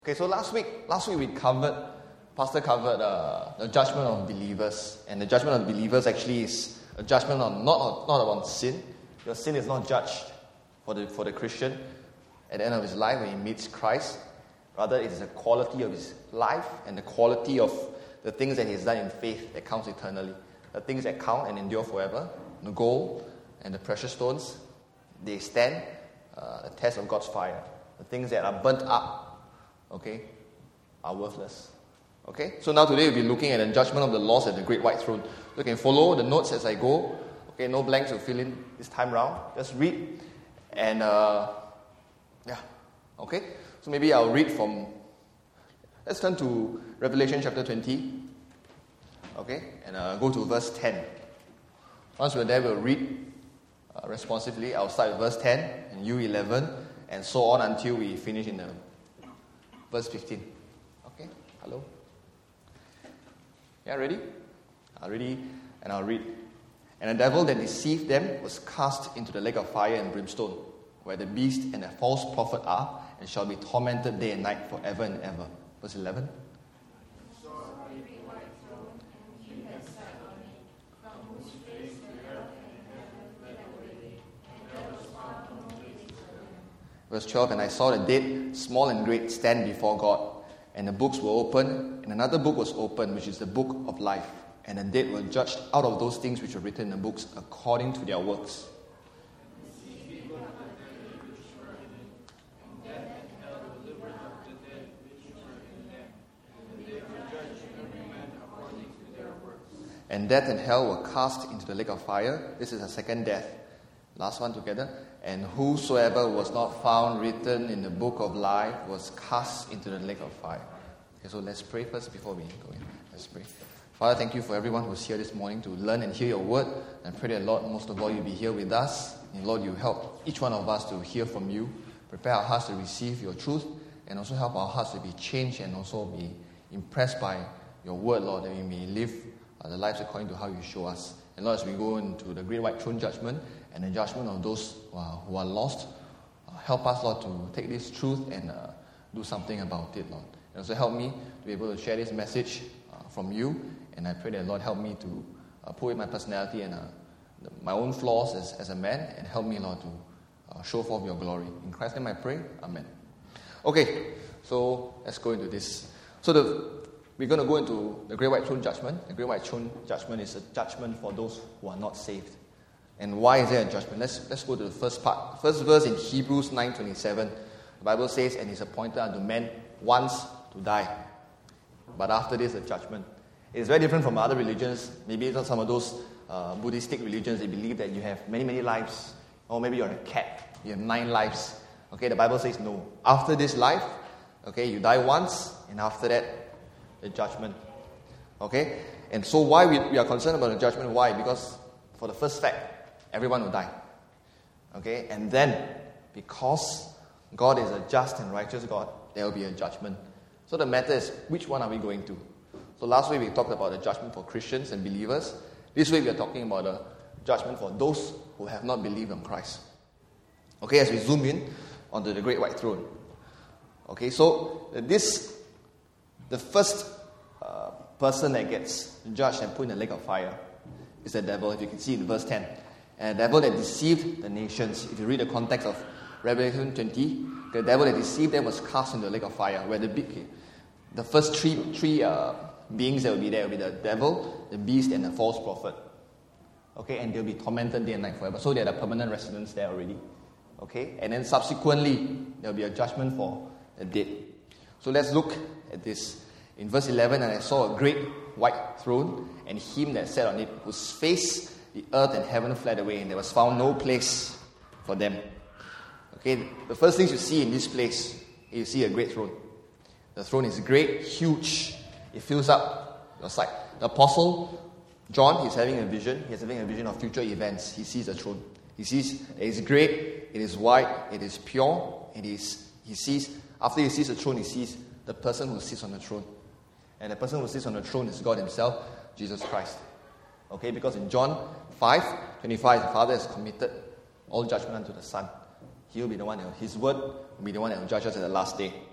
Okay, so last week Pastor covered the judgment of believers, and the judgment of believers actually is a judgment on not on sin. Your sin is not judged for the Christian at the end of his life when he meets Christ. Rather, it is the quality of his life and the quality of the things that he has done in faith that counts eternally. The things that count and endure forever, the gold and the precious stones, they stand the test of God's fire. The things that are burnt up, okay, are worthless. Okay, so now today we'll be looking at the judgment of the lost at the great white throne. So you can follow the notes as I go. Okay, no blanks to fill in this time round. Just read and okay. So maybe I'll read from. Let's turn to Revelation chapter 20. Okay, and go to verse 10. Once we're there, we'll read responsively. I'll start with verse 10 and you 11, and so on until we finish in the verse 15. Okay? Hello? Yeah, ready? Ready? And I'll read. And the devil that deceived them was cast into the lake of fire and brimstone, where the beast and the false prophet are, and shall be tormented day and night forever and ever. Verse 11. Verse 12, and I saw the dead, small and great, stand before God, and the books were opened, and another book was opened, which is the book of life. And the dead were judged out of those things which were written in the books according to their works. And death and hell were cast into the lake of fire. This is the second death. Last one together. And whosoever was not found written in the book of life was cast into the lake of fire. Okay, so let's pray first before we go in. Let's pray. Father, thank you for everyone who's here this morning to learn and hear your word. And pray that, Lord, most of all, you'll be here with us. And Lord, you help each one of us to hear from you. Prepare our hearts to receive your truth. And also help our hearts to be changed and also be impressed by your word, Lord, that we may live the lives according to how you show us. And Lord, as we go into the great white throne judgment and the judgment of those who are lost, help us, Lord, to take this truth and do something about it, Lord. And also help me to be able to share this message from you. And I pray that, Lord, help me to put in my personality and my own flaws as a man, and help me, Lord, to show forth your glory. In Christ's name I pray. Amen. Okay, so let's go into this. So we're going to go into the Great White Throne Judgment. The Great White Throne Judgment is a judgment for those who are not saved. And why is there a judgment? Let's go to the first part. First verse in Hebrews 9:27. The Bible says, and it's appointed unto men once to die, but after this a judgment. It's very different from other religions. Maybe some of those Buddhistic religions, they believe that you have many, many lives. Or maybe you're a cat, you have 9 lives. Okay, the Bible says no. After this life, okay, you die once, and after that, the judgment. Okay? And so why we are concerned about the judgment? Why? Because for the first fact, everyone will die. Okay? And then, because God is a just and righteous God, there will be a judgment. So the matter is, which one are we going to? So last week we talked about the judgment for Christians and believers. This week we are talking about the judgment for those who have not believed on Christ. Okay, as we zoom in onto the great white throne. Okay, so the first person that gets judged and put in the lake of fire is the devil, if you can see in verse 10. And the devil that deceived the nations. If you read the context of Revelation 20, the devil that deceived them was cast into the lake of fire, where the first three beings that will be there will be the devil, the beast, and the false prophet. Okay, and they'll be tormented day and night forever. So they're the permanent residents there already. Okay, and then subsequently, there'll be a judgment for the dead. So let's look at this. In verse 11, and I saw a great white throne, and him that sat on it, whose face the earth and heaven fled away, and there was found no place for them. Okay, the first things you see in this place, you see a great throne. The throne is great, huge. It fills up your sight. The apostle John, he's having a vision. He's having a vision of future events. He sees the throne. He sees it is great, it is white, it is pure. After he sees the throne, he sees the person who sits on the throne. And the person who sits on the throne is God himself, Jesus Christ. Okay, because in John 5:25, the Father has committed all judgment unto the Son. He will be the one, his word will be the one that will judge us at the last day.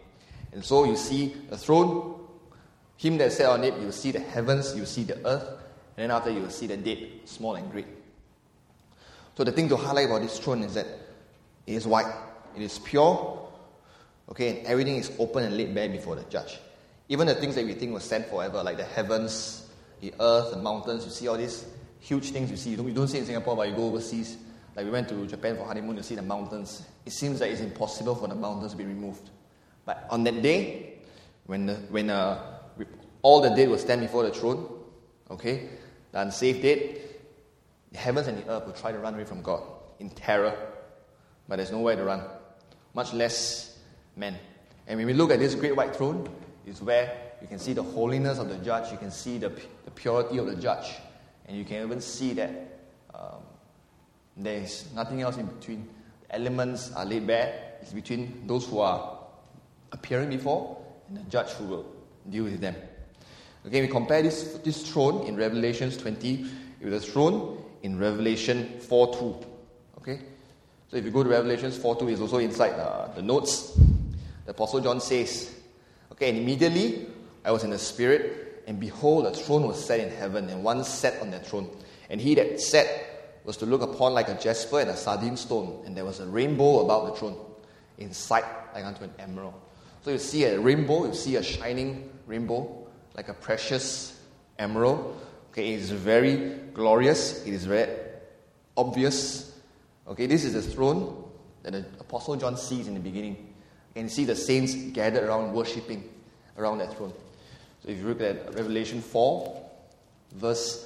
And so you see the throne, him that sat on it, you see the heavens, you see the earth, and then after you will see the dead, small and great. So the thing to highlight about this throne is that it is white, it is pure, okay, and everything is open and laid bare before the judge. Even the things that we think will stand forever, like the heavens, the earth, the mountains, you see all these huge things you see. You don't see in Singapore, but you go overseas. Like we went to Japan for honeymoon to see the mountains. It seems like it's impossible for the mountains to be removed. But on that day, when all the dead will stand before the throne, okay, the unsaved dead, the heavens and the earth will try to run away from God in terror. But there's nowhere to run, much less men. And when we look at this great white throne, it's where you can see the holiness of the judge, you can see the purity of the judge, and you can even see that there is nothing else in between. The elements are laid bare. It's between those who are appearing before and the judge who will deal with them. Okay, we compare this throne in Revelation 20 with the throne in Revelation 4:2. Okay, so if you go to Revelation 4:2, it's also inside the notes. The Apostle John says, okay, and immediately I was in the Spirit, and behold, a throne was set in heaven, and one sat on that throne. And he that sat was to look upon like a jasper and a sardine stone, and there was a rainbow about the throne, in sight like unto an emerald. So you see a rainbow, you see a shining rainbow, like a precious emerald. Okay, it is very glorious, it is very obvious. Okay, this is the throne that the Apostle John sees in the beginning. You can see the saints gathered around, worshipping around that throne. So if you look at Revelation 4, verse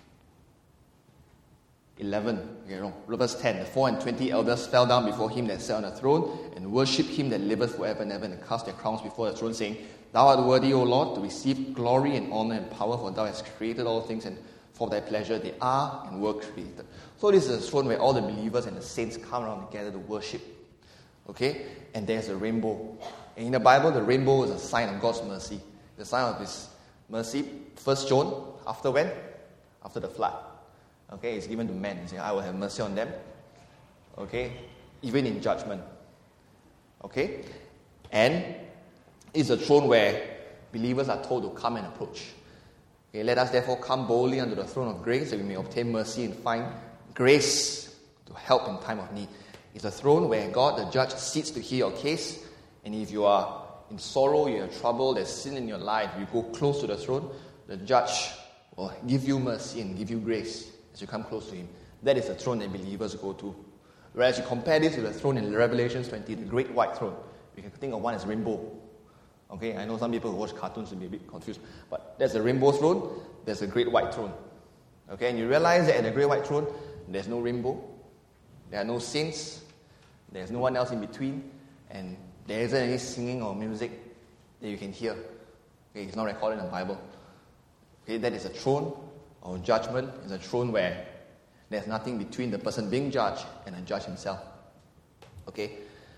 11, verse 10, the 4 and 20 elders fell down before him that sat on the throne and worshipped him that liveth forever and ever, and cast their crowns before the throne, saying, Thou art worthy, O Lord, to receive glory and honor and power, for thou hast created all things, and for thy pleasure they are and were created. So this is a throne where all the believers and the saints come around together to worship. Okay? And there's a rainbow. And in the Bible, the rainbow is a sign of God's mercy. The sign of His mercy. 1 John, after when? After the flood. Okay, it's given to men. He's saying, I will have mercy on them. Okay? Even in judgment. Okay? And it's a throne where believers are told to come and approach. Okay, let us therefore come boldly unto the throne of grace, that we may obtain mercy and find grace to help in time of need. It's a throne where God, the judge, sits to hear your case. And if you are in sorrow, you're in trouble, there's sin in your life, you go close to the throne, the judge will give you mercy and give you grace as you come close to him. That is the throne that believers go to. Whereas you compare this with the throne in Revelation 20, the great white throne. You can think of one as rainbow. Okay, I know some people who watch cartoons will be a bit confused. But there's a rainbow throne, there's a great white throne. Okay, and you realize that at the great white throne, there's no rainbow, there are no saints, there's no one else in between, and there isn't any singing or music that you can hear. Okay, it's not recorded in the Bible. Okay, that is a throne of judgment. It's a throne where there's nothing between the person being judged and the judge himself. Okay?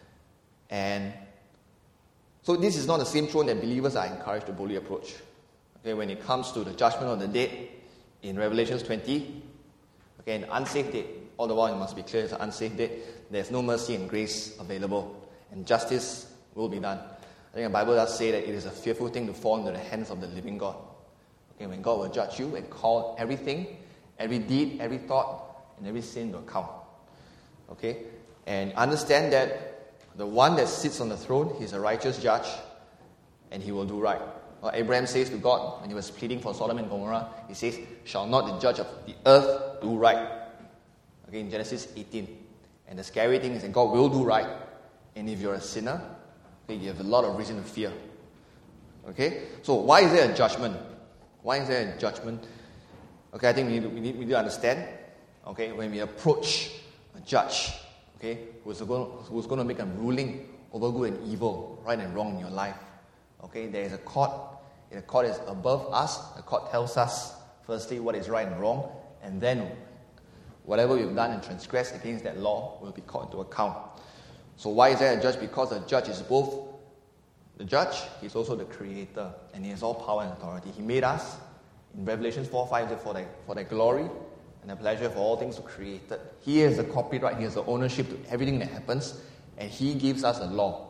And so this is not the same throne that believers are encouraged to boldly approach. Okay, when it comes to the judgment of the dead in Revelation 20, okay, an unsaved dead, all the while it must be clear it's an unsaved dead, there's no mercy and grace available, and justice will be done. I think the Bible does say that it is a fearful thing to fall into the hands of the living God. Okay, when God will judge you and call everything, every deed, every thought, and every sin to account. Okay, and understand that the one that sits on the throne, he's a righteous judge, and he will do right. Well, Abraham says to God, when he was pleading for Sodom and Gomorrah, he says, shall not the judge of the earth do right? Okay, in Genesis 18. And the scary thing is that God will do right. And if you're a sinner, okay, you have a lot of reason to fear. Okay, so why is there a judgment? Why is there a judgment? Okay, I think we need to understand. Okay, when we approach a judge, okay, who's going to make a ruling over good and evil, right and wrong in your life. Okay, there is a court. The court is above us. The court tells us, firstly, what is right and wrong, and then whatever we've done and transgressed against that law will be called into account. So why is there a judge? Because the judge is both the judge, he's also the creator, and he has all power and authority. He made us, in Revelation 4:5, for the glory and the pleasure for all things created. He has the copyright, he has the ownership to everything that happens, and he gives us a law.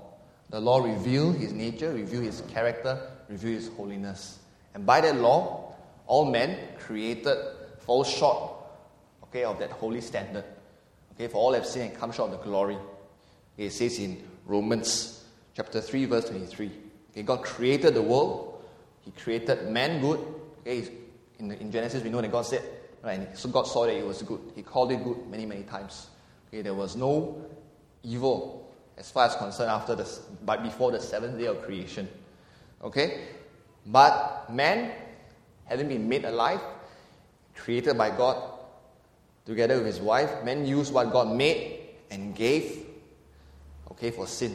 The law revealed his nature, revealed his character, revealed his holiness. And by that law, all men created fall short, of that holy standard. For all have sinned and come short of the glory. It says in Romans chapter 3, verse 23. God created the world. He created man good. In Genesis, we know that God said, right, so God saw that it was good. He called it good many, many times. There was no evil as far as concerned but before the seventh day of creation. But man, having been made alive, created by God, together with his wife, man used what God made and gave, for sin.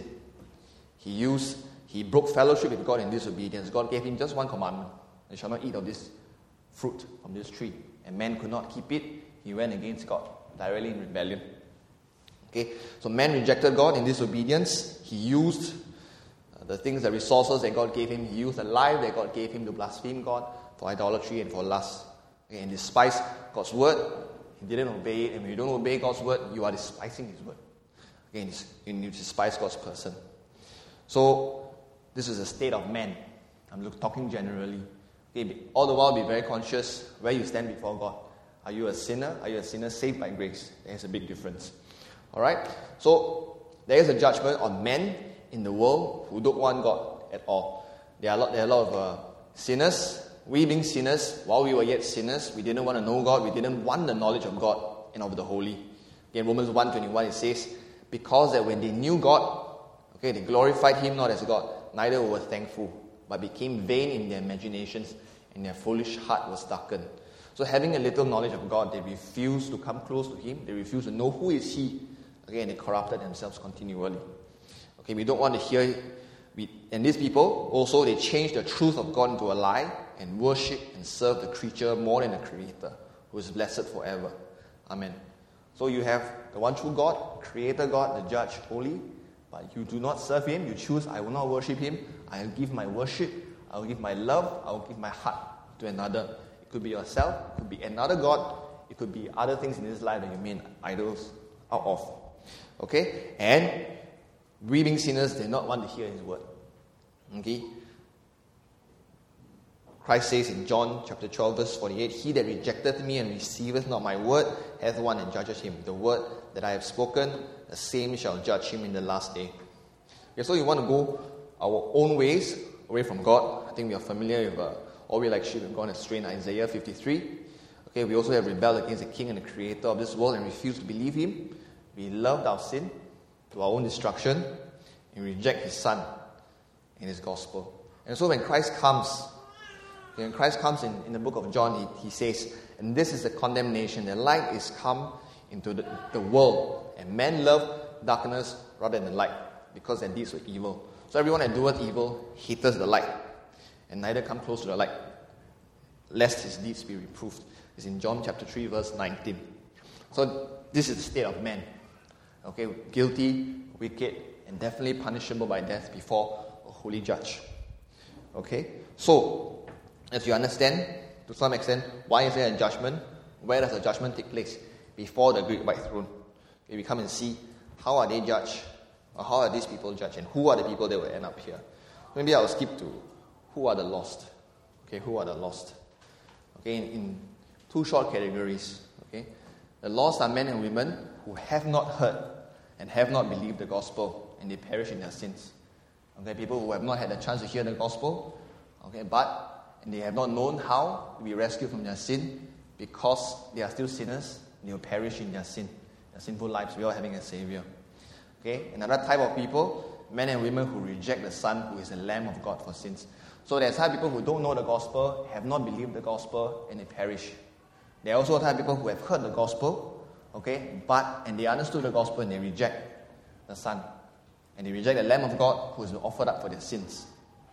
He broke fellowship with God in disobedience. God gave him just one commandment: you shall not eat of this fruit from this tree. And man could not keep it. He went against God, directly in rebellion. So man rejected God in disobedience. He used the resources that God gave him. He used the life that God gave him to blaspheme God, for idolatry and for lust. And despised God's word. He didn't obey it. And when you don't obey God's word, you are despising his word. You despise God's person. So this is the state of man. I'm talking generally. All the while, be very conscious where you stand before God. Are you a sinner? Are you a sinner saved by grace? There's a big difference. Alright? So there is a judgment on men in the world who don't want God at all. There are a lot of sinners. We being sinners, while we were yet sinners, we didn't want to know God. We didn't want the knowledge of God and of the holy. In Romans 1:21 it says, because that when they knew God, they glorified him not as God, neither were thankful, but became vain in their imaginations, and their foolish heart was darkened. So having a little knowledge of God, they refused to come close to him. They refused to know who is he. And they corrupted themselves continually. We don't want to hear. And these people also, they changed the truth of God into a lie and worship and serve the creature more than the Creator, who is blessed forever. Amen. So you have the one true God, Creator God, the Judge, holy, but you do not serve him. You choose, I will not worship him. I will give my worship, I will give my love, I will give my heart to another. It could be yourself, it could be another God, it could be other things in this life that you made idols out of. And we being sinners did not want to hear his word. Christ says in John chapter 12 verse 48, he that rejecteth me and receiveth not my word hath one and judges him. The word that I have spoken, the same shall judge him in the last day. So you want to go our own ways away from God. I think we are familiar with all we like sheep have gone astray in Isaiah 53. We also have rebelled against the king and the creator of this world and refused to believe him. We loved our sin to our own destruction and reject his son and his gospel. And so when Christ comes in the book of John, he says, and this is the condemnation, the light is come into the world, and men love darkness rather than the light, because their deeds were evil. So everyone that doeth evil hateth the light, and neither come close to the light, lest his deeds be reproved. It's in John chapter 3, verse 19. So this is the state of man. Guilty, wicked, and definitely punishable by death before a holy judge. So as you understand, to some extent, why is there a judgment? Where does the judgment take place? Before the great white throne. We come and see how are they judged, or how are these people judged, and who are the people that will end up here. Maybe I'll skip to who are the lost. Who are the lost? In two short categories. The lost are men and women who have not heard and have not believed the gospel, and they perish in their sins. People who have not had a chance to hear the gospel, and they have not known how to be rescued from their sin, because they are still sinners, they will perish in their sin, their sinful lives, without having a Savior. Another type of people, men and women who reject the Son, who is the Lamb of God for sins. So there are some people who don't know the gospel, have not believed the gospel, and they perish. There are also type of people who have heard the gospel, and they understood the gospel and they reject the Son. And they reject the Lamb of God who is offered up for their sins.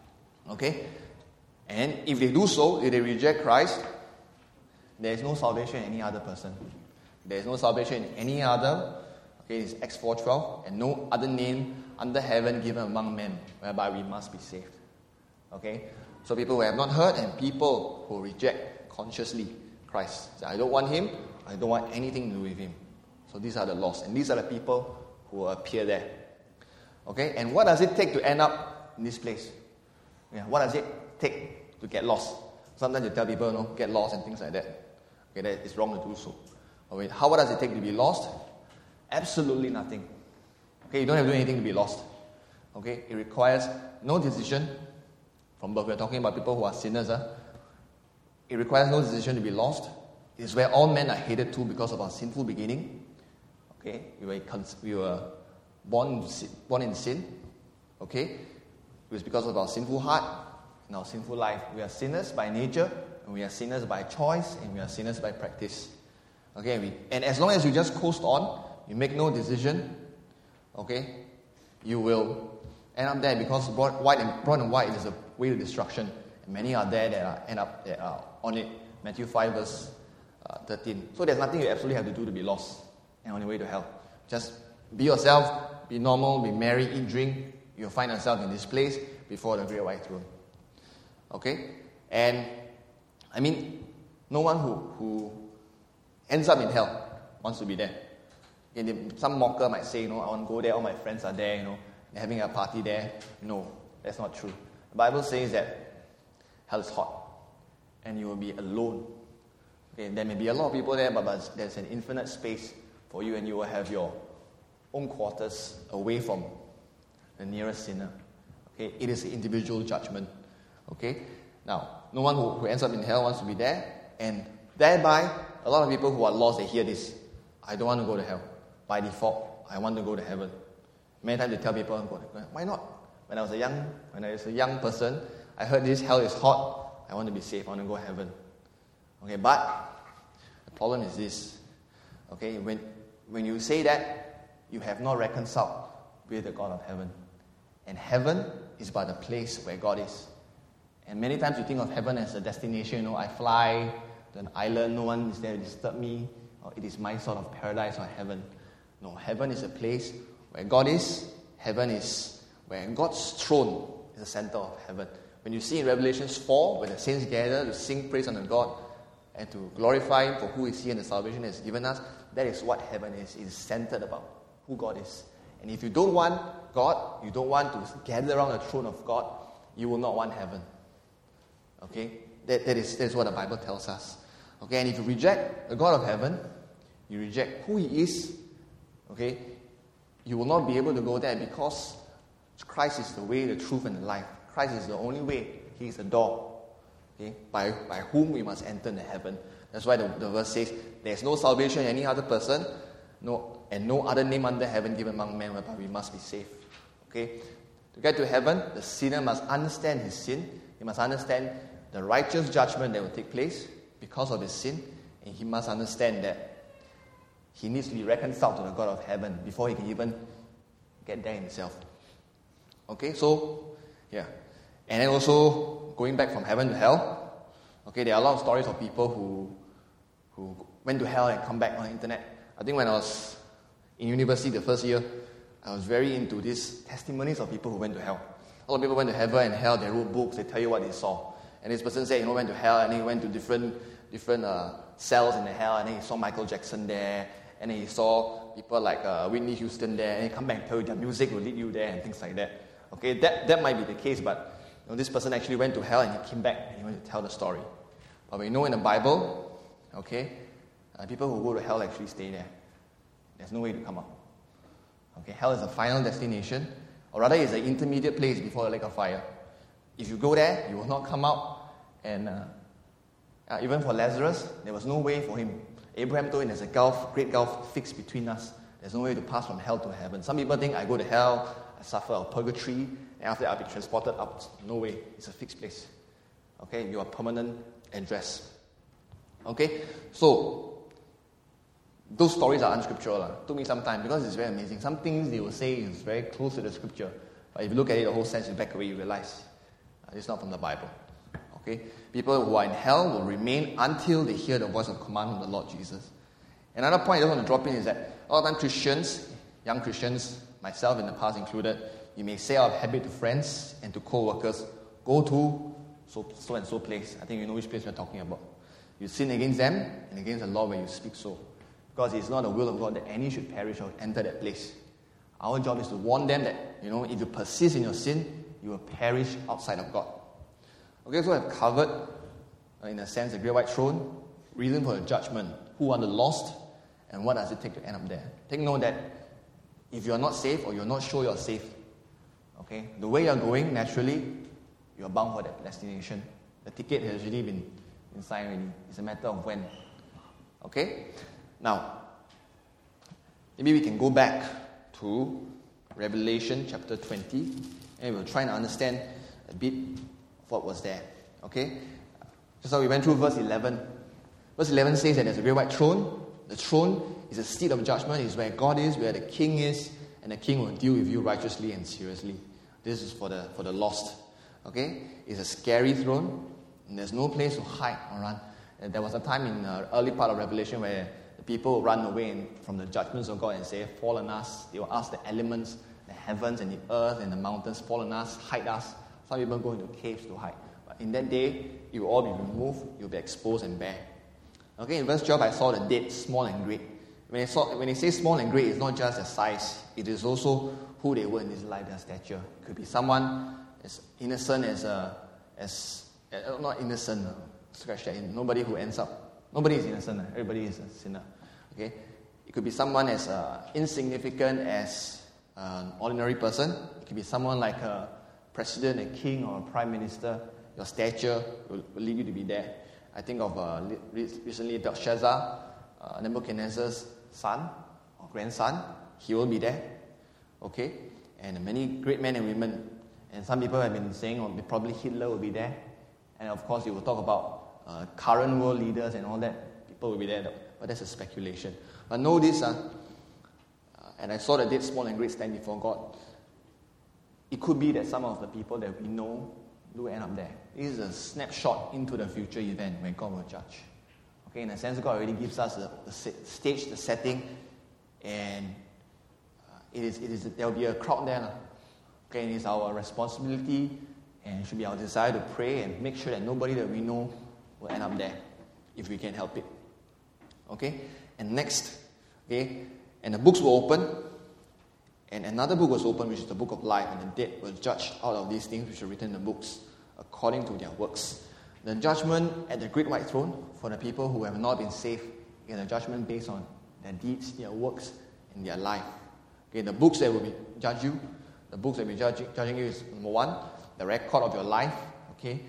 And if they do so, if they reject Christ, there is no salvation in any other person. There is no salvation in any other. It's Acts 4:12, and no other name under heaven given among men whereby we must be saved. So people who have not heard and people who reject consciously Christ. Say, I don't want him, I don't want anything to do with him. So these are the lost, and these are the people who will appear there. Okay, and what does it take to end up in this place? Yeah, what does it take to get lost? Sometimes you tell people, get lost and things like that. Okay, that is wrong to do so. Okay, what does it take to be lost? Absolutely nothing. Okay, you don't have to do anything to be lost. Okay, it requires no decision from birth. We're talking about people who are sinners. It requires no decision to be lost. It is where all men are headed to because of our sinful beginning. Okay, we were born in sin. Okay, it was because of our sinful heart and our sinful life. We are sinners by nature, and we are sinners by choice, and we are sinners by practice. Okay, and as long as you just coast on, you make no decision, okay, you will end up there, because broad and wide is a way to destruction. And many are there that are on it. Matthew 5 verse 13. So there's nothing you absolutely have to do to be lost and on your way to hell. Just be yourself, be normal, be merry, eat, drink. You'll find yourself in this place before the great white throne. Okay? And, no one who ends up in hell wants to be there. And some mocker might say, I want to go there, all my friends are there, they're having a party there. No, that's not true. The Bible says that hell is hot, and you will be alone. Okay, there may be a lot of people there, but there's an infinite space for you, and you will have your own quarters away from the nearest sinner. Okay, it is an individual judgment. Okay, now, no one who ends up in hell wants to be there, and thereby, a lot of people who are lost, they hear this: I don't want to go to hell. By default, I want to go to heaven. Many times they tell people, why not? When I was a young person, I heard this hell is hot. I want to be safe. I want to go to heaven. Okay, but the problem is this. Okay, when you say that, you have not reconciled with the God of heaven. And heaven is but a place where God is. And many times you think of heaven as a destination. I fly to an island, no one is there to disturb me. Or it is my sort of paradise or heaven. No, heaven is a place where God is. Heaven is where God's throne is the center of heaven. When you see in Revelation 4, where the saints gather to sing praise unto God and to glorify Him for who is He and the salvation He has given us, that is what heaven is. It is centered about who God is. And if you don't want God, you don't want to gather around the throne of God, you will not want heaven. Okay? That is what the Bible tells us. Okay, and if you reject the God of heaven, you reject who He is, okay, you will not be able to go there, because Christ is the way, the truth, and the life. Christ is the only way. He is the door, okay, by whom we must enter into heaven. That's why the verse says, there is no salvation in any other person, and no other name under heaven given among men whereby we must be saved. Okay? To get to heaven, the sinner must understand his sin. He must understand the righteous judgment that will take place because of his sin, and he must understand that he needs to be reconciled to the God of heaven before he can even get there himself. Okay, so, yeah. And then also, going back from heaven to hell, okay, there are a lot of stories of people who went to hell and come back on the internet. I think when I was in university the first year, I was very into these testimonies of people who went to hell. A lot of people went to heaven and hell, they wrote books, they tell you what they saw. And this person said, went to hell, and then he went to different cells in the hell, and then he saw Michael Jackson there, and then he saw people like Whitney Houston there, and he come back and tell you their music will lead you there, and things like that. Okay, that might be the case, but this person actually went to hell, and he came back, and he went to tell the story. But we know in the Bible, okay, people who go to hell actually stay there. There's no way to come out. Okay, hell is a final destination, or rather it's an intermediate place before the lake of fire. If you go there, you will not come out. And even for Lazarus, there was no way for him. Abraham told him there's a great gulf fixed between us. There's no way to pass from hell to heaven. Some people think I go to hell, I suffer a purgatory, and after that I'll be transported out. No way. It's a fixed place. Okay, you are permanent address. Okay, so those stories are unscriptural. It took me some time because it's very amazing. Some things they will say is very close to the scripture, but if you look at it, the whole sense you back away, you realize it's not from the Bible. Okay, people who are in hell will remain until they hear the voice of command from the Lord Jesus. Another point I just want to drop in is that a lot of time Christians, young Christians, myself in the past included, you may say out of habit to friends and to co-workers, go to so and so place. I think you know which place we're talking about. You sin against them and against the law when you speak so. Because it's not the will of God that any should perish or enter that place. Our job is to warn them that, if you persist in your sin, you will perish outside of God. Okay, so I've covered, in a sense, the great white throne, reason for the judgment, who are the lost, and what does it take to end up there. Take note that if you're not safe or you're not sure you're safe, okay, the way you're going, naturally, you're bound for that destination. The ticket has already been signed already. It's a matter of when. Okay? Now, maybe we can go back to Revelation chapter 20, and we'll try and understand a bit of what was there. Okay? Just how we went through verse 11. Verse 11 says that there's a great white throne. The throne is a seat of judgment. It's where God is, where the king is, and the king will deal with you righteously and seriously. This is for the lost. Okay? It's a scary throne, and there's no place to hide or run. And there was a time in the early part of Revelation where the people run away from the judgments of God and say, fall on us. They will ask the elements, the heavens and the earth and the mountains, fall on us, hide us. Some people go into caves to hide. But in that day, you will all be removed, you'll be exposed and bare. Okay, in verse 12, I saw the dead, small and great. When it says small and great, it's not just their size. It is also who they were in this life, their stature. It could be someone as innocent not innocent, scratch that in. Nobody is innocent. Everybody is a sinner. Okay, it could be someone as insignificant as an ordinary person. It could be someone like a president, a king, or a prime minister. Your stature will lead you to be there. I think of recently Belshazzar, Nebuchadnezzar's son or grandson. He will be there. Okay, and many great men and women. And some people have been saying, probably Hitler will be there. And of course, you will talk about current world leaders and all that. People will be there, but that's a speculation. But know this, and I saw the dead, small and great, stand before God. It could be that some of the people that we know do end up there. This is a snapshot into the future event when God will judge. Okay, in a sense, God already gives us the stage, the setting, and there will be a crowd there. Okay, and it's our responsibility, and it should be our desire to pray and make sure that nobody that we know will end up there, if we can help it. Okay, and next, okay, and the books were open, and another book was opened, which is the book of life, and the dead were judged out of these things which are written in the books, according to their works. The judgment at the great white throne for the people who have not been saved is a judgment based on their deeds, their works, and their life. Okay, the books that will be judge you, the books that will be judging you is, number one, the record of your life. Okay.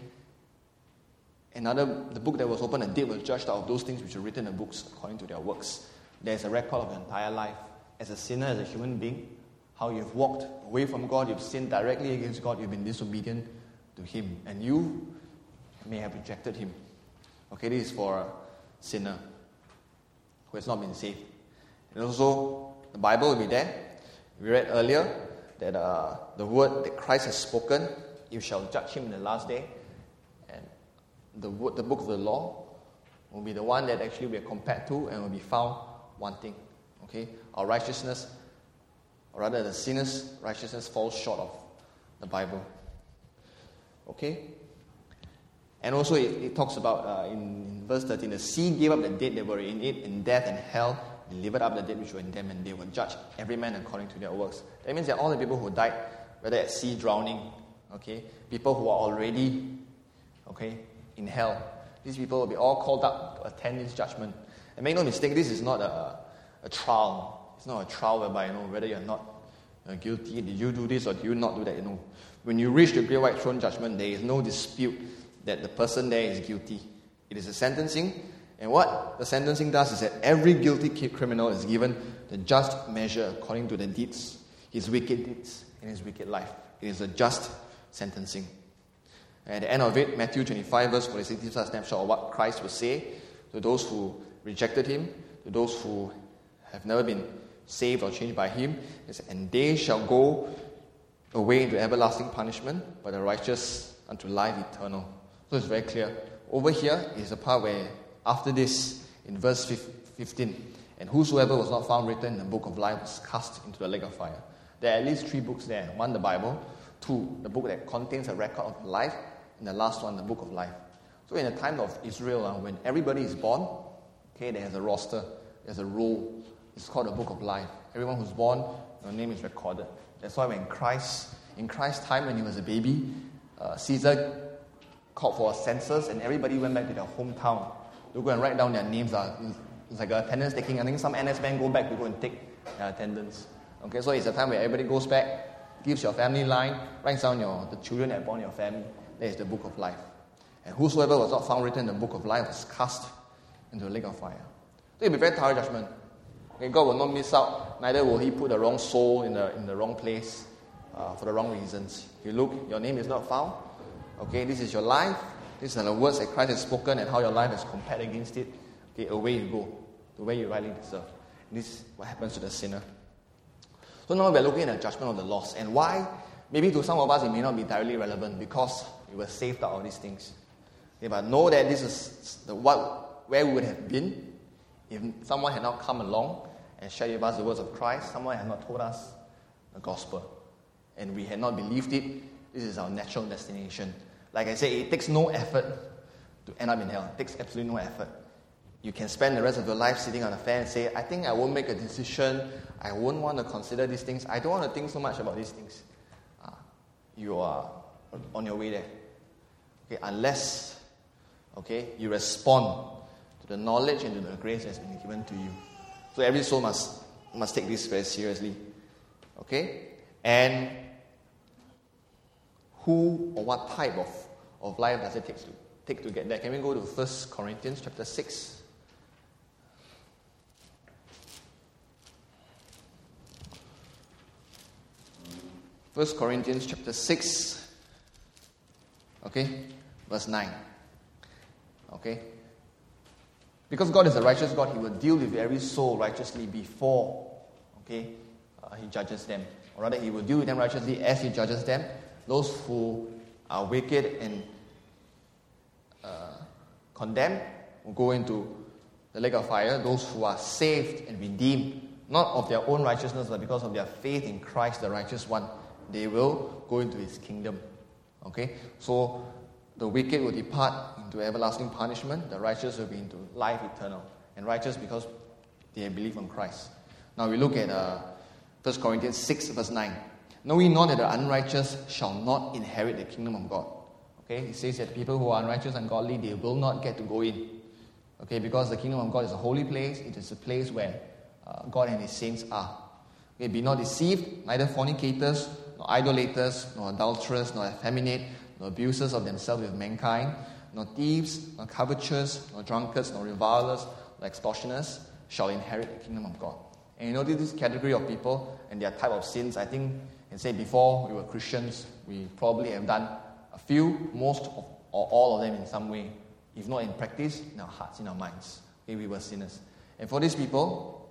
The book that was opened, and dead was judged out of those things which are written in the books according to their works. There's a record of your entire life. As a sinner, as a human being, how you've walked away from God, you've sinned directly against God, you've been disobedient to Him, and you may have rejected Him. Okay, this is for a sinner who has not been saved. And also, the Bible will be there. We read earlier that the word that Christ has spoken, you shall judge him in the last day. And the book of the law will be the one that actually we are compared to and will be found wanting. Okay, our righteousness, or rather the sinner's righteousness, falls short of the Bible. Okay, and also it talks about in verse 13, the sea gave up the dead that were in it, and death and hell delivered up the dead which were in them, and they will judge every man according to their works. That means that all the people who died, whether at sea drowning, okay, people who are already, okay, in hell, these people will be all called up to attend this judgment. And make no mistake, this is not a trial. It's not a trial whereby, whether you're not guilty, did you do this or did you not do that, When you reach the great white throne judgment, there is no dispute that the person there is guilty. It is a sentencing, and what the sentencing does is that every guilty criminal is given the just measure according to the deeds, his wicked deeds, and his wicked life. It is a just sentencing. At the end of it, Matthew 25 verse 46 gives us a snapshot of what Christ will say to those who rejected Him, to those who have never been saved or changed by Him. And they shall go away into everlasting punishment, but the righteous unto life eternal. So it's very clear. Over here is the part where, after this, in verse 15, and whosoever was not found written in the book of life was cast into the lake of fire. There are at least 3 books there. 1, the Bible. 2, the book that contains a record of life. And the last one, the book of life. So in the time of Israel, when everybody is born, okay, there's a roster, there's a roll. It's called the book of life. Everyone who's born your name is recorded. That's why in Christ's time, when he was a baby, Caesar called for a census, and everybody went back to their hometown to go and write down their names. It's like attendance taking. I think some NS men go back to go and take their attendance. Okay, so it's a time where everybody goes back, gives your family line, writes down the children that are born in your family. That is the book of life. And whosoever was not found written in the book of life was cast into the lake of fire. So it will be very thorough judgment. Okay, God will not miss out. Neither will he put the wrong soul in the wrong place for the wrong reasons. If you look, your name is not found. Okay, this is your life. These are the words that Christ has spoken and how your life is compared against it. Okay, away you go to where you rightly deserve. And this is what happens to the sinner. So now we're looking at the judgment of the lost. And why? Maybe to some of us it may not be directly relevant because we were saved out of these things. Okay, but know that this is where we would have been if someone had not come along and shared with us the words of Christ. Someone had not told us the gospel. And we had not believed it. This is our natural destination. Like I said, it takes no effort to end up in hell. It takes absolutely no effort. You can spend the rest of your life sitting on a fan and say, I think I won't make a decision. I won't want to consider these things. I don't want to think so much about these things. You are on your way there. Okay, unless you respond to the knowledge and to the grace that's been given to you. So every soul must take this very seriously. Okay? And who or what type of life does it take to get there? Can we go to 1 Corinthians chapter 6? 1 Corinthians chapter 6, verse 9. Okay? Because God is a righteous God, he will deal with every soul righteously before, he judges them. Or rather, he will deal with them righteously as he judges them. Those who are wicked and condemned will go into the lake of fire. Those who are saved and redeemed, not of their own righteousness, but because of their faith in Christ, the righteous one, they will go into his kingdom. Okay? So, the wicked will depart into everlasting punishment. The righteous will be into life eternal. And righteous because they believe on Christ. Now, we look at 1 Corinthians 6, verse 9. Know ye not that the unrighteous shall not inherit the kingdom of God? Okay? He says that people who are unrighteous and ungodly, they will not get to go in. Okay? Because the kingdom of God is a holy place. It is a place where God and his saints are. Okay? Be not deceived, neither fornicators, nor idolaters, nor adulterers, nor effeminate, nor abusers of themselves with mankind, nor thieves, nor covetous, nor drunkards, nor revilers, nor extortioners shall inherit the kingdom of God. And you know this category of people and their type of sins, I think, and say before we were Christians, we probably have done a few, most of, or all of them in some way. If not in practice, in our hearts, in our minds. Okay, we were sinners. And for these people,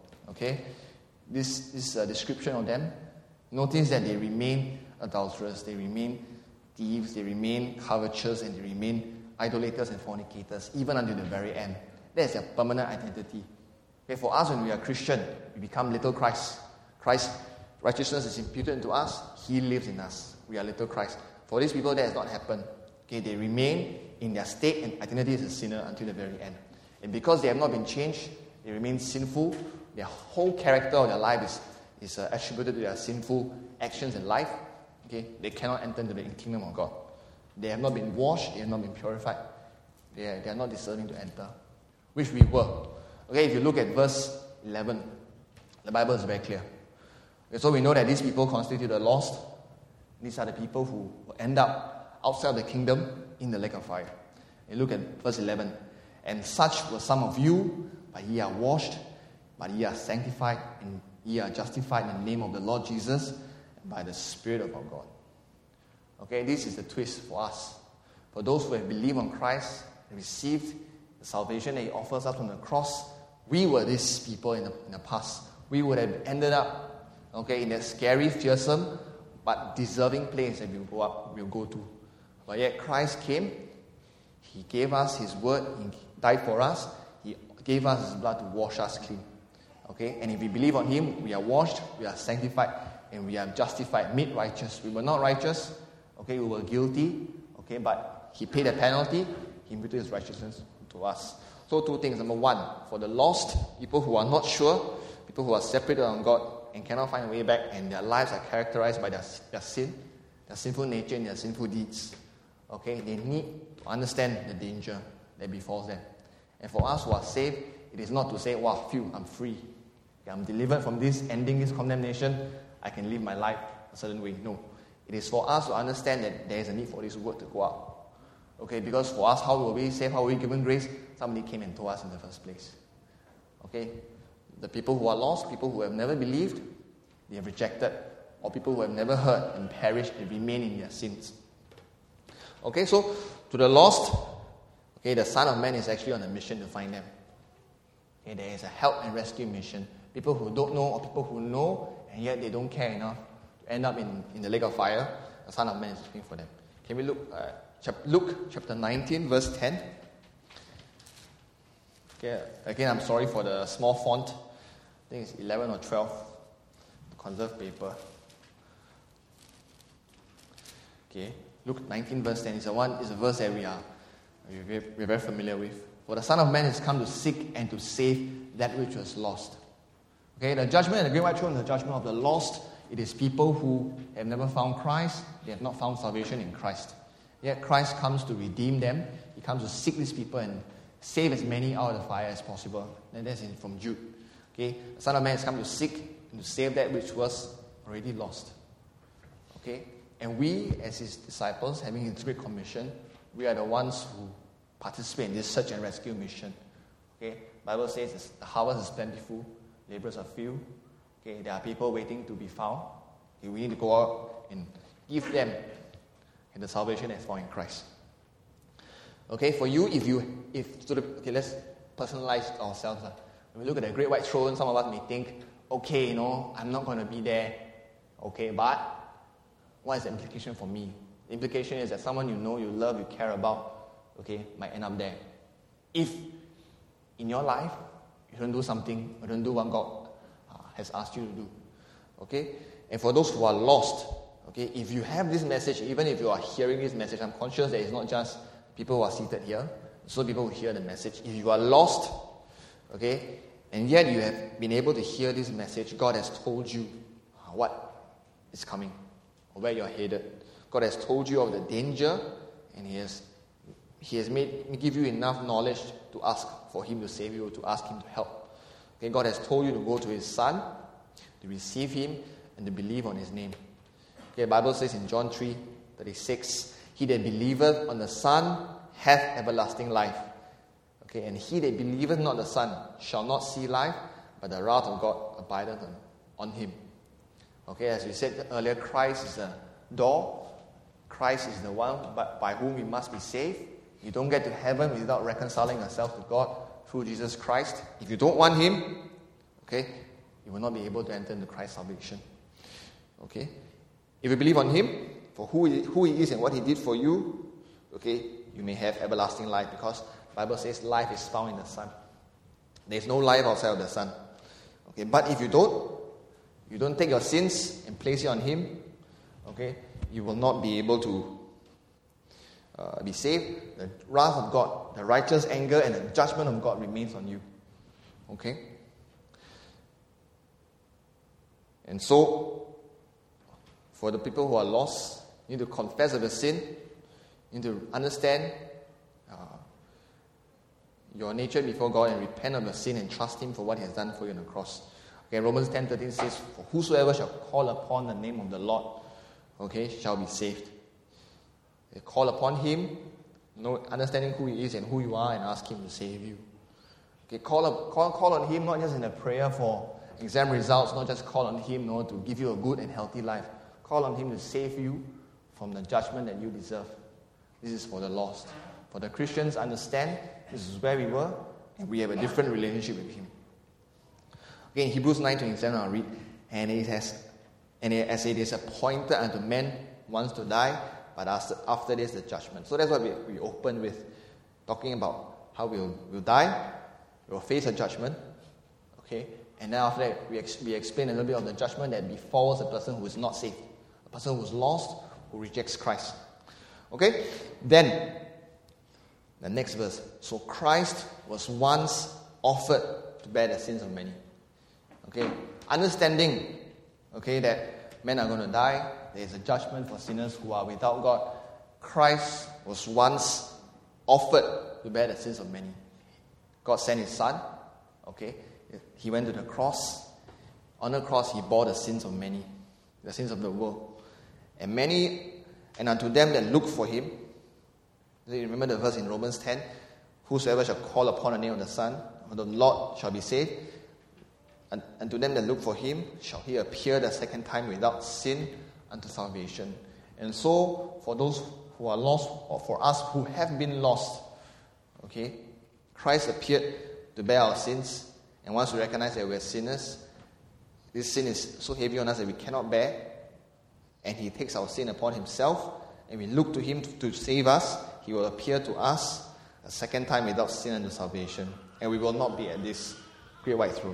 this description of them, notice that they remain adulterers, they remain thieves, they remain covetous, and they remain idolaters and fornicators, even until the very end. That's their permanent identity. Okay, for us, when we are Christian, we become little Christ. Christ's righteousness is imputed into us. He lives in us. We are little Christ. For these people, that has not happened. Okay, they remain in their state and identity as a sinner until the very end. And because they have not been changed, they remain sinful. Their whole character of their life is attributed to their sinful actions in life. Okay, they cannot enter into the kingdom of God. They have not been washed. They have not been purified. They are not deserving to enter, which we were. Okay, if you look at verse 11, the Bible is very clear. Okay, so we know that these people constitute the lost. These are the people who will end up outside the kingdom in the lake of fire. And look at verse 11. And such were some of you, but ye are washed, but ye are sanctified, and ye are justified in the name of the Lord Jesus, and by the Spirit of our God. Okay, this is the twist for us. For those who have believed on Christ and received the salvation that he offers us on the cross, we were these people in the past. We would have ended up, in that scary, fearsome, but deserving place that we'll go to. But yet Christ came, he gave us his word, he died for us, he gave us his blood to wash us clean. Okay, and if we believe on him, we are washed, we are sanctified, and we are justified, made righteous. We were not righteous, we were guilty, but he paid a penalty, he imputed his righteousness to us. So two things. Number one, for the lost, people who are not sure, people who are separated from God, and cannot find a way back, and their lives are characterized by their sin, their sinful nature, and their sinful deeds. Okay, they need to understand the danger that befalls them. And for us who are saved, it is not to say, wow, phew, I'm free. Okay, I'm delivered from this, ending this condemnation. I can live my life a certain way. No. It is for us to understand that there is a need for this word to go out. Okay, because for us, how were we saved? How were we given grace? Somebody came and told us in the first place. Okay, the people who are lost, people who have never believed, they have rejected, or people who have never heard and perished and remain in their sins. Okay, so to the lost, okay, the Son of Man is actually on a mission to find them. Okay, there is a help and rescue mission. People who don't know, or people who know and yet they don't care enough to end up in the lake of fire, the Son of Man is looking for them. Can we look Luke chapter 19, verse 10. Okay, again, I'm sorry for the small font. I think it's 11 or 12. To conserve paper. Okay, Luke 19, verse 10 is a verse that we're very familiar with. For the Son of Man has come to seek and to save that which was lost. Okay, the judgment and the great white throne is the judgment of the lost. It is people who have never found Christ. They have not found salvation in Christ. Yet Christ comes to redeem them. He comes to seek these people and save as many out of the fire as possible. And that's from Jude. Okay, the Son of Man has come to seek and to save that which was already lost. Okay, and we as His disciples, having His great commission, we are the ones who participate in this search and rescue mission. Okay, the Bible says the harvest is plentiful, laborers are few. Okay, there are people waiting to be found. Okay, we need to go out and give them the salvation that's found in Christ. Okay, for you, let's personalize ourselves. When we look at the great white throne, some of us may think, okay, I'm not going to be there. Okay, but what is the implication for me? The implication is that someone you know, you love, you care about, okay, might end up there. If in your life, you don't do something, you don't do what God has asked you to do. Okay? And for those who are lost, okay, if you have this message, even if you are hearing this message, I'm conscious that it's not just people who are seated here, so people who hear the message. If you are lost, okay, and yet you have been able to hear this message, God has told you what is coming, or where you are headed. God has told you of the danger, and He has give you enough knowledge to ask for Him to save you, or to ask Him to help. Okay, God has told you to go to His Son, to receive Him, and to believe on His name. Okay, the Bible says in John 3:36, he that believeth on the Son hath everlasting life. Okay, and he that believeth not the Son shall not see life, but the wrath of God abideth on him. Okay, as we said earlier, Christ is the door. Christ is the one by whom we must be saved. You don't get to heaven without reconciling yourself to God through Jesus Christ. If you don't want Him, okay, you will not be able to enter into Christ's salvation. Okay? If you believe on Him, for who He is and what He did for you, okay, you may have everlasting life, because the Bible says life is found in the Son. There is no life outside of the Son. Okay, but if you don't take your sins and place it on Him, okay, you will not be able to be saved. The wrath of God, the righteous anger and the judgment of God remains on you. Okay? And so, for the people who are lost, you need to confess of your sin. You need to understand your nature before God and repent of your sin and trust Him for what He has done for you on the cross. Okay, Romans 10:13 says, for whosoever shall call upon the name of the Lord, okay, shall be saved. Okay, call upon Him, understanding who He is and who you are, and ask Him to save you. Okay, call on Him not just in a prayer for exam results, not just call on Him to give you a good and healthy life. Call on Him to save you from the judgment that you deserve. This is for the lost. For the Christians, understand this is where we were, and we have a different relationship with Him. Okay, in Hebrews 9:27, I'll read, and as it is appointed unto men once to die, but after this the judgment. So that's what we open with, talking about how we'll die, we'll face a judgment, okay, and then after that we explain a little bit of the judgment that befalls a person who is not saved, a person who is lost, who rejects Christ. Okay, then the next verse. So Christ was once offered to bear the sins of many. Okay, understanding Okay, that men are going to die. There is a judgment for sinners who are without God. Christ was once offered to bear the sins of many. God sent His Son. Okay, He went to the cross. On the cross, He bore the sins of many, the sins of the world. And unto them that look for Him. You remember the verse in Romans 10? Whosoever shall call upon the name of the Son of the Lord shall be saved. And to them that look for Him shall He appear the second time without sin unto salvation. And so, for those who are lost, or for us who have been lost, okay, Christ appeared to bear our sins. And once we recognize that we're sinners, this sin is so heavy on us that we cannot bear. And He takes our sin upon Himself. And we look to Him to save us. He will appear to us a second time without sin unto salvation. And we will not be at this great white throne.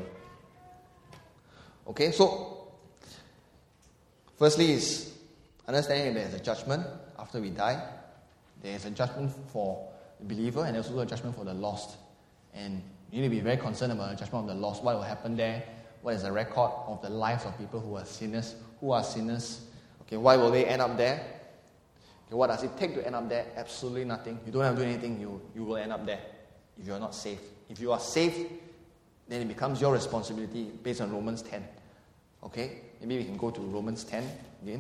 Okay, so firstly is understanding that there is a judgment after we die. There is a judgment for the believer and also a judgment for the lost. And you need to be very concerned about the judgment of the lost. What will happen there? What is the record of the lives of people who are sinners? Who are sinners? Okay, why will they end up there? Okay, what does it take to end up there? Absolutely nothing. You don't have to do anything. You will end up there if you are not saved. If you are saved, then it becomes your responsibility based on Romans 10. Okay? Maybe we can go to Romans 10 again.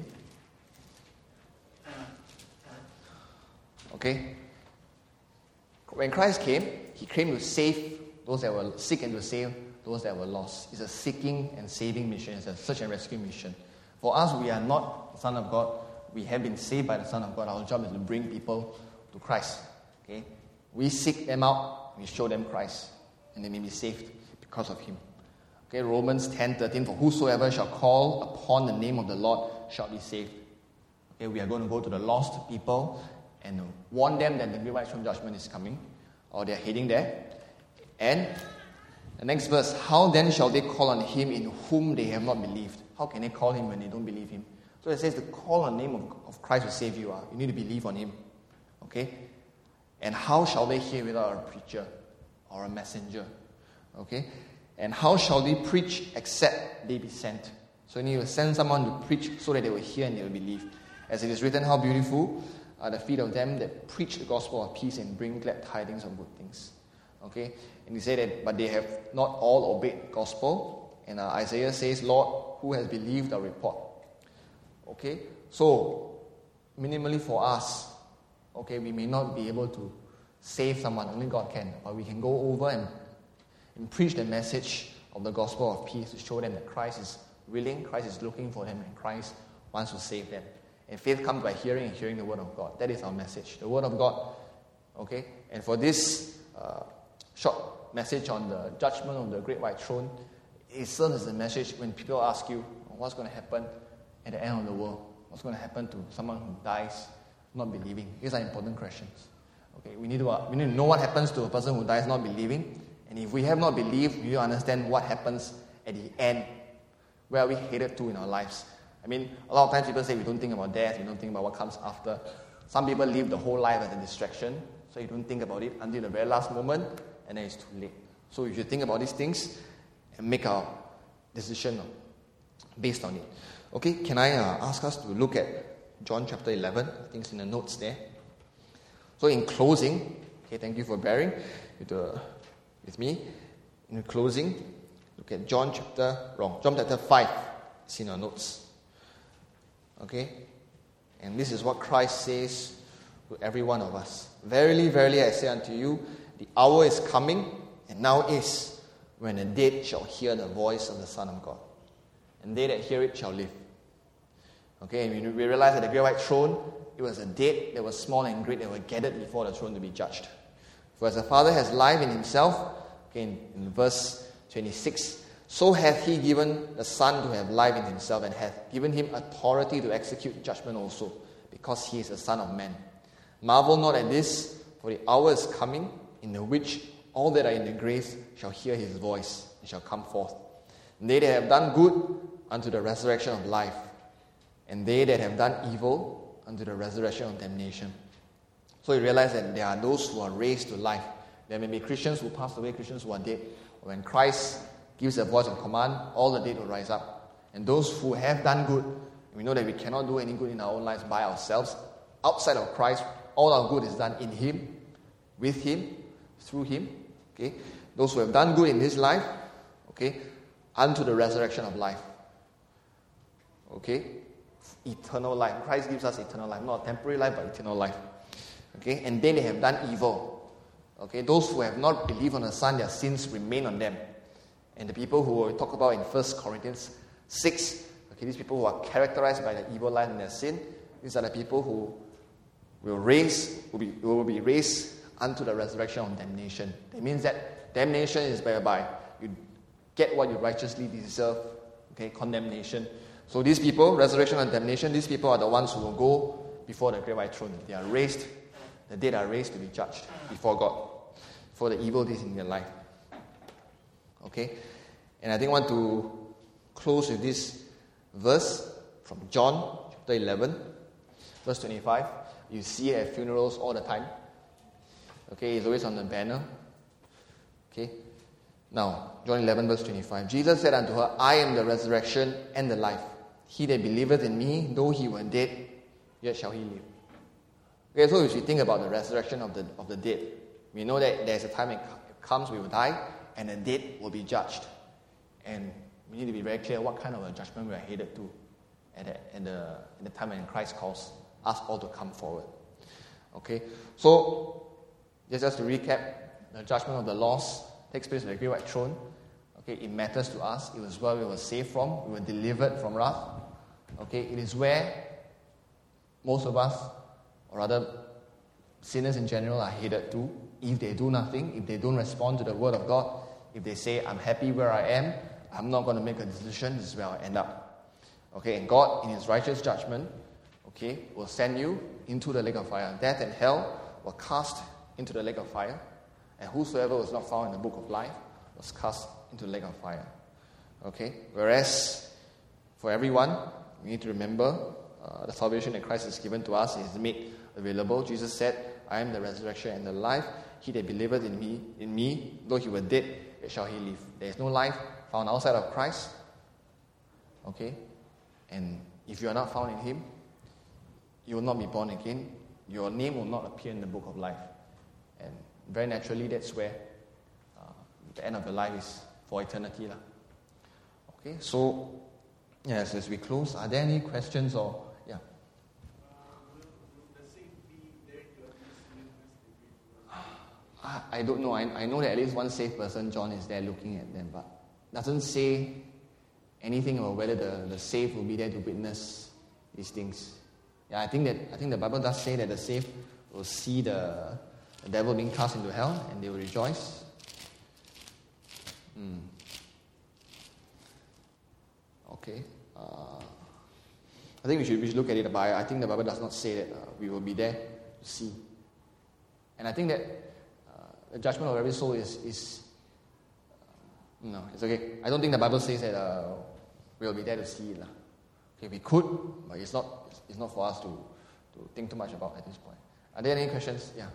Okay? When Christ came, He came to save those that were sick and to save those that were lost. It's a seeking and saving mission. It's a search and rescue mission. For us, we are not the Son of God. We have been saved by the Son of God. Our job is to bring people to Christ. Okay? We seek them out. We show them Christ. And they may be saved because of Him. Okay, Romans 10:13, for whosoever shall call upon the name of the Lord shall be saved. Okay, we are going to go to the lost people and warn them that the great white throne judgment is coming, or they are heading there. And the next verse, how then shall they call on Him in whom they have not believed? How can they call Him when they don't believe Him? So it says to call on the name of Christ to save you. You need to believe on Him. Okay? And how shall they hear without a preacher or a messenger? Okay? And how shall they preach except they be sent? So you need to send someone to preach so that they will hear and they will believe. As it is written, how beautiful are the feet of them that preach the gospel of peace and bring glad tidings of good things. Okay? And he said that, but they have not all obeyed the gospel. And Isaiah says, Lord, who has believed our report? Okay? So, minimally for us, okay, we may not be able to save someone, only God can. But we can go over and preach the message of the gospel of peace to show them that Christ is willing, Christ is looking for them, and Christ wants to save them. And faith comes by hearing and hearing the word of God. That is our message, the word of God. Okay? And for this short message on the judgment of the great white throne, it serves as a message when people ask you, what's going to happen at the end of the world? What's going to happen to someone who dies not believing? These are important questions. Okay, we need to know what happens to a person who dies not believing. And if we have not believed, we need to understand what happens at the end. Where are we headed to in our lives? I mean, a lot of times people say we don't think about death, we don't think about what comes after. Some people live the whole life as a distraction, so you don't think about it until the very last moment, and then it's too late. So you should think about these things and make our decision based on it. Okay, can I ask us to look at John chapter 11? I think it's in the notes there. So in closing, okay, thank you for bearing with me. In closing, look at John chapter 5. It's in our notes. Okay? And this is what Christ says to every one of us. Verily, verily, I say unto you, the hour is coming, and now is, when the dead shall hear the voice of the Son of God. And they that hear it shall live. Okay, and we realize that the great white throne, it was a dead that was small and great that were gathered before the throne to be judged. For as the Father has life in Himself, okay, in verse 26, so hath He given the Son to have life in Himself, and hath given Him authority to execute judgment also, because He is the Son of Man. Marvel not at this, for the hour is coming, in the which all that are in the graves shall hear His voice, and shall come forth. And they that have done good, unto the resurrection of life, and they that have done evil, unto the resurrection of damnation. So you realize that there are those who are raised to life. There may be Christians who passed away, Christians who are dead. When Christ gives a voice of command, all the dead will rise up. And those who have done good, we know that we cannot do any good in our own lives by ourselves. Outside of Christ, all our good is done in Him, with Him, through Him. Okay? Those who have done good in this life, okay, unto the resurrection of life. Okay? Eternal life. Christ gives us eternal life. Not a temporary life, but eternal life. Okay? And then they have done evil. Okay? Those who have not believed on the Son, their sins remain on them. And the people who we talk about in 1 Corinthians 6, okay, these people who are characterized by the evil life and their sin, these are the people who will be raised unto the resurrection of damnation. That means that damnation is whereby you get what you righteously deserve. Okay, condemnation. So these people, resurrection and damnation, these people are the ones who will go before the great white throne. They are raised, the dead are raised to be judged before God for the evil deeds in their life. Okay? And I think I want to close with this verse from John chapter 11, verse 25. You see it at funerals all the time. Okay, it's always on the banner. Okay? Now, John 11, verse 25. Jesus said unto her, I am the resurrection and the life. He that believeth in me, though he were dead, yet shall he live. Okay, so if you think about the resurrection of the dead, we know that there's a time it comes, we will die, and the dead will be judged. And we need to be very clear what kind of a judgment we are headed to at the time when Christ calls us all to come forward. Okay, so just to recap, the judgment of the lost takes place in the great white throne. Okay, it matters to us. It was where we were saved from. We were delivered from wrath. Okay, it is where most of us, or rather sinners in general, are headed to. If they do nothing, if they don't respond to the word of God, if they say, I'm happy where I am, I'm not going to make a decision, this is where I'll end up. Okay, and God, in His righteous judgment, okay, will send you into the lake of fire. Death and hell were cast into the lake of fire. And whosoever was not found in the book of life was cast into the lake of fire. Okay? Whereas, for everyone, we need to remember the salvation that Christ has given to us is made available. Jesus said, I am the resurrection and the life. He that believeth in me, though he were dead, yet shall he live. There is no life found outside of Christ. Okay? And if you are not found in Him, you will not be born again. Your name will not appear in the book of life. And very naturally, that's where the end of your life is for eternity. Okay, so, yes, as we close, are there any questions or, yeah? I don't know. I know that at least one saved person, John, is there looking at them, but doesn't say anything about whether the saved will be there to witness these things. Yeah, I think the Bible does say that the saved will see the devil being cast into hell and they will rejoice. Okay. I think we should look at it, but I think the Bible does not say that we will be there to see. And I think that the judgment of every soul is no, it's okay. I don't think the Bible says that we will be there to see it. Okay, we could, but it's not for us to think too much about at this point. Are there any questions? Yeah.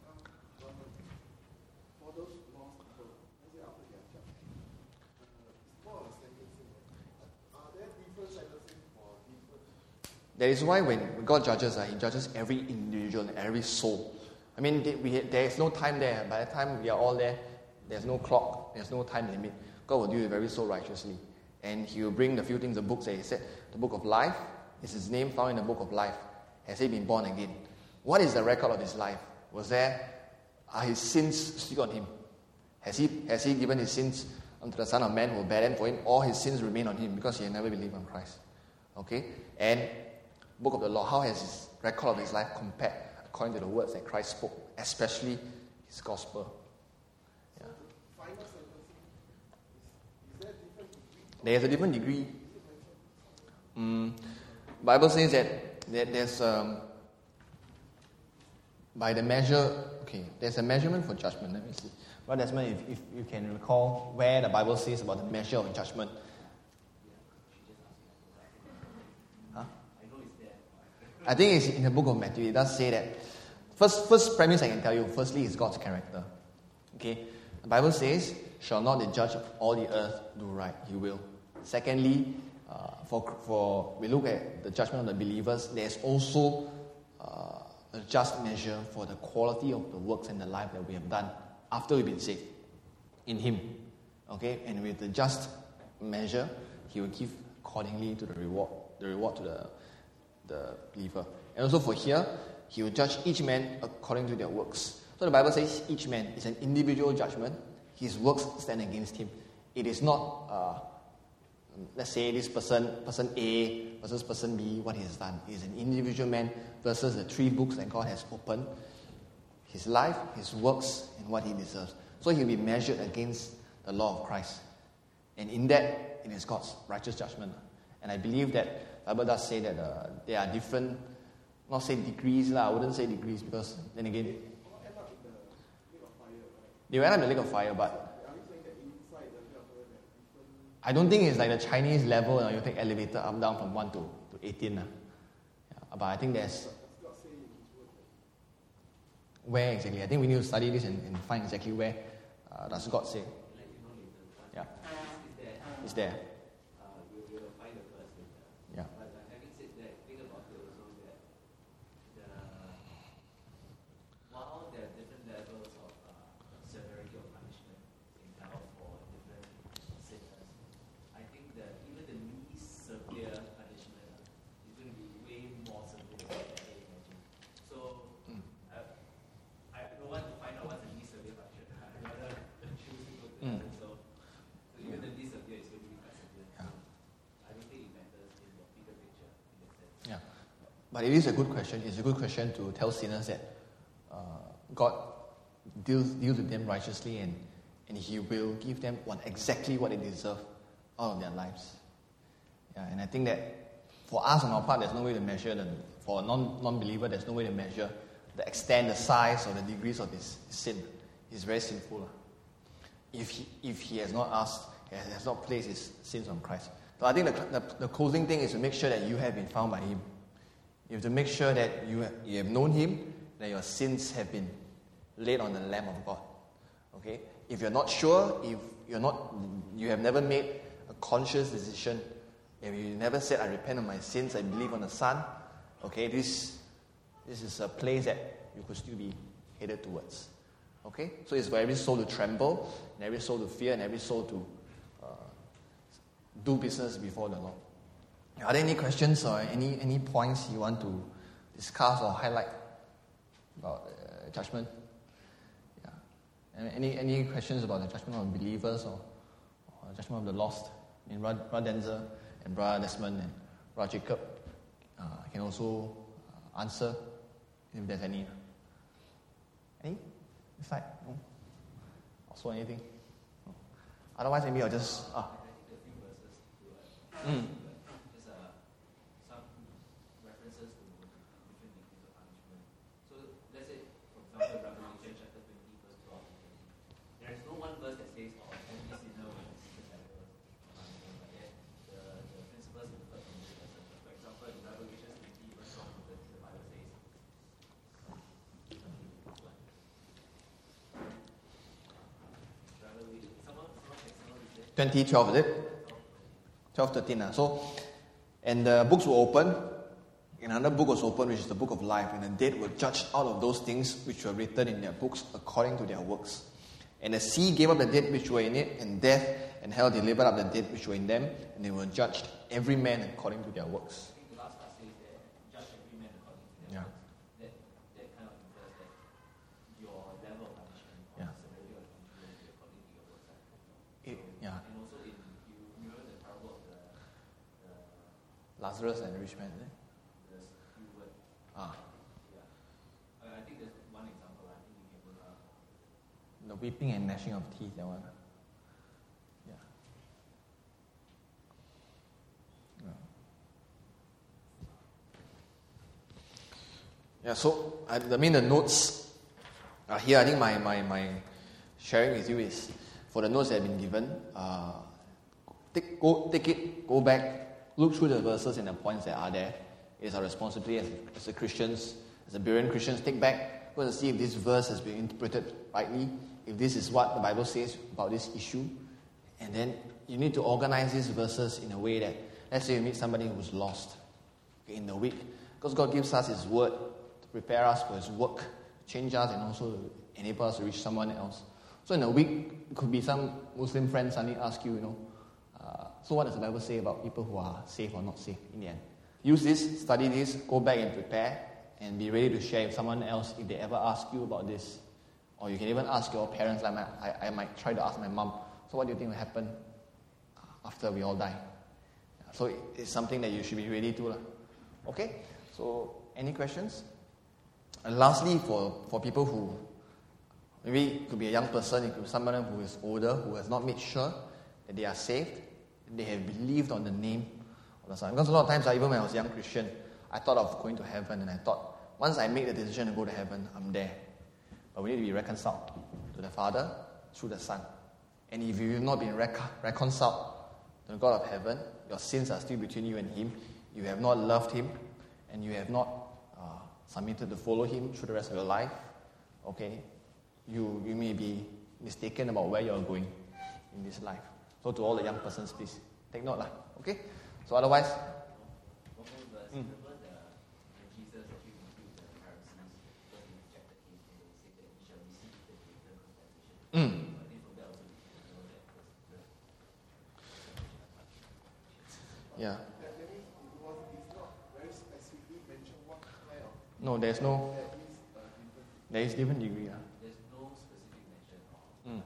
For those lost people, after they are judged, it's more of a sentencing. Are there different sentencing for different? That is why when God judges, He judges every individual, every soul. I mean, there is no time there. By the time we are all there, there's no clock, there's no time limit. God will deal with every soul righteously. And He will bring the few things, the books that He said. The book of life, is His name found in the book of life? Has He been born again? What is the record of His life? Are His sins still on Him? Has He given His sins unto the Son of Man who will bear them for Him? Or His sins remain on Him because He had never believed on Christ? Okay? And book of the law, how has His record of His life compared according to the words that Christ spoke, especially His gospel? Yeah. Final sentencing, is there a different degree? There is a different degree. Bible says that there's by the measure. Okay, there's a measurement for judgment. Let me see. Well, that's if you can recall where the Bible says about the measure of judgment. Huh? I think it's in the book of Matthew. It does say that. First premise I can tell you. Firstly, is God's character. Okay, the Bible says, "Shall not the judge of all the earth do right? He will." Secondly, we look at the judgment of the believers, there's also a just measure for the quality of the works and the life that we have done after we've been saved in Him. Okay? And with the just measure, He will give accordingly to the reward to the believer. And also for here, He will judge each man according to their works. So the Bible says each man is an individual judgment. His works stand against him. It is not, let's say this person A versus person B, what he has done. He is an individual man versus the 3 books that God has opened. His life, his works, and what he deserves. So he'll be measured against the law of Christ. And in that, it is God's righteous judgment. And I believe that the Bible does say that there are different, not say degrees, I wouldn't say degrees because then again, they will end up in the lake of fire, but I don't think it's like the Chinese level, you take elevator up down from 1 to 18. Yeah, but I think there's... Where exactly? I think we need to study this and find exactly where does God say. Yeah. It's there. Yeah. But it is a good question. It's a good question to tell sinners that God deals with them righteously and He will give them exactly what they deserve out of their lives. Yeah, and I think that for us on our part, there's no way to measure them. For a non-believer, there's no way to measure the extent, the size, or the degrees of his sin. He's very sinful. If he has not asked, has not placed his sins on Christ. So I think the closing thing is to make sure that you have been found by Him. You have to make sure that you have known Him, that your sins have been laid on the Lamb of God. Okay? If you're not sure, if you have never made a conscious decision, if you never said, I repent of my sins, I believe on the Son, okay, this is a place that you could still be headed towards. Okay? So it's for every soul to tremble, and every soul to fear, and every soul to do business before the Lord. Are there any questions or any points you want to discuss or highlight about judgment? Yeah. Any questions about the judgment of believers or judgment of the lost? I mean, Brother Denzel and Brother Desmond and Brother Jacob can also answer if there's any. Any? This side? No? Also anything? No. Otherwise, maybe I'll just... — 20:12, is it? 12:13. So, and the books were open. Another book was opened, which is the book of life. And the dead were judged out of those things which were written in their books according to their works. And the sea gave up the dead which were in it, and death and hell delivered up the dead which were in them, and they were judged, every man according to their works. I think the last part says that judge every man according to their works. That kind of infers that your level of punishment or severity of punishment will be according to your works. And also, if you remember the parable of the Lazarus and the rich man, is it? The few words. Yeah. I think there's one example. I think we can go down. The weeping and gnashing of teeth, that one. Yeah, so I mean the notes are here. I think my sharing with you is for the notes that have been given. Take it, go back, look through the verses and the points that are there. It is our responsibility as Christians, as a Berean Christians, take back, go and see if this verse has been interpreted rightly, if this is what the Bible says about this issue, and then you need to organize these verses in a way that let's say you meet somebody who's lost in the week, because God gives us His word to prepare us for His work, change us, and also enable us to reach someone else. So in a week, it could be some Muslim friend suddenly ask you, so what does the Bible say about people who are saved or not saved in the end? Use this, study this, go back and prepare, and be ready to share with someone else if they ever ask you about this. Or you can even ask your parents. I might try to ask my mom, so what do you think will happen after we all die? So it's something that you should be ready to. Okay? So any questions? And lastly, for people who, maybe it could be a young person, it could be someone who is older, who has not made sure that they are saved, they have believed on the name of the Son. Because a lot of times, even when I was a young Christian, I thought of going to heaven, and I thought, once I make the decision to go to heaven, I'm there. But we need to be reconciled to the Father through the Son. And if you have not been reconciled to the God of heaven, your sins are still between you and Him, you have not loved Him, and you have not submitted to follow Him through the rest of your life, okay, you may be mistaken about where you're going in this life. So to all the young persons, please, take note. Okay? So otherwise... Yeah. No, there is different degree. There's no specific mention of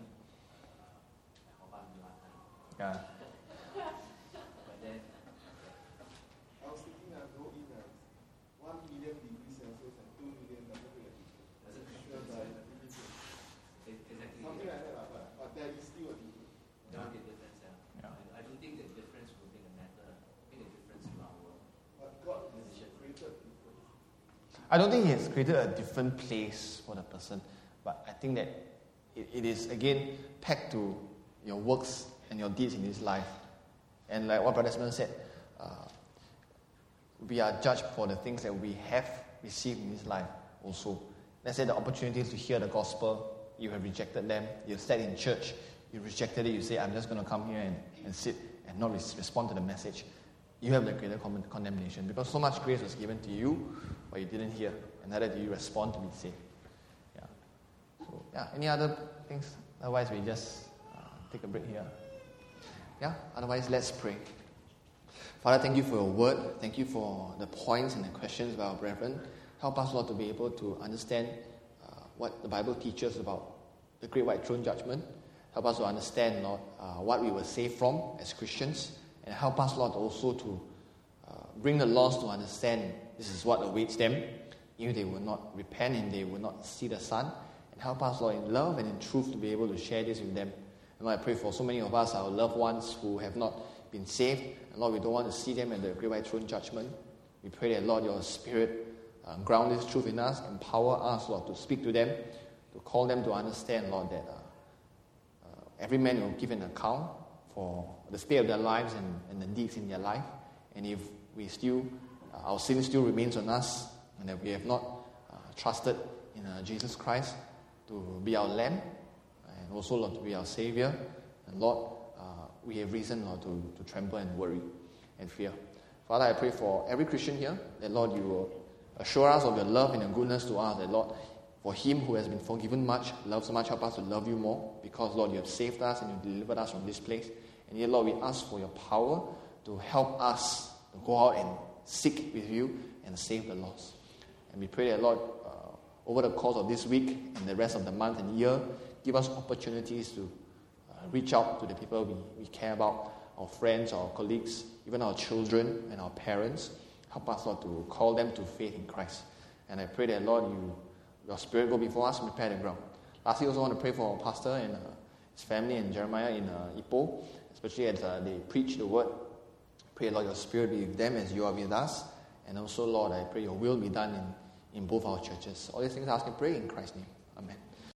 Yeah. But then I was thinking I'll go in 1 million degrees Celsius and 2 million doesn't make a difference. Exactly. Something like that, but there is still a difference. There will be a difference, I don't think the difference will make a difference to our But God has created difference. I don't think He has created a different place for the person, but I think that it is, again, pegged to your works and your deeds in this life. And like what Brother Desmond said, we are judged for the things that we have received in this life also. Let's say the opportunities to hear the gospel, you have rejected them. You sat in church, you rejected it, you say, I'm just going to come here and sit and not respond to the message. You have the greater condemnation, because so much grace was given to you, but you didn't hear, and neither did you respond to be saved. Yeah. So, any other things? Otherwise, we just take a break here. Yeah, otherwise, let's pray. Father, thank you for your word. Thank you for the points and the questions by our brethren. Help us, Lord, to be able to understand what the Bible teaches about the Great White Throne Judgment. Help us to understand, Lord, what we were saved from as Christians. And help us, Lord, also to bring the lost to understand this is what awaits them, if they will not repent and they will not see the Son. And help us, Lord, in love and in truth to be able to share this with them. And Lord, I pray for so many of us, our loved ones who have not been saved. And Lord, we don't want to see them at the Great White Throne Judgment. We pray that, Lord, your Spirit ground this truth in us, empower us, Lord, to speak to them, to call them to understand, Lord, that every man will give an account for the state of their lives and the deeds in their life. And if we still, our sin still remains on us, and that we have not trusted in Jesus Christ to be our Lamb, and also, Lord, to be our Savior, and Lord, we have reason, Lord, to tremble and worry and fear. Father, I pray for every Christian here, that, Lord, you will assure us of your love and your goodness to us, that, Lord, for him who has been forgiven much, loves much, help us to love you more, because, Lord, you have saved us and you delivered us from this place. And yet, Lord, we ask for your power to help us to go out and seek with you and save the lost. And we pray that, Lord, over the course of this week and the rest of the month and year, give us opportunities to reach out to the people we care about, our friends, our colleagues, even our children and our parents. Help us, Lord, to call them to faith in Christ. And I pray that, Lord, your Spirit go before us and prepare the ground. Lastly, I also want to pray for our pastor and his family and Jeremiah in Ipoh, especially as they preach the word. Pray, Lord, your Spirit be with them as you are with us. And also, Lord, I pray your will be done in both our churches. All these things I ask and pray in Christ's name. Amen.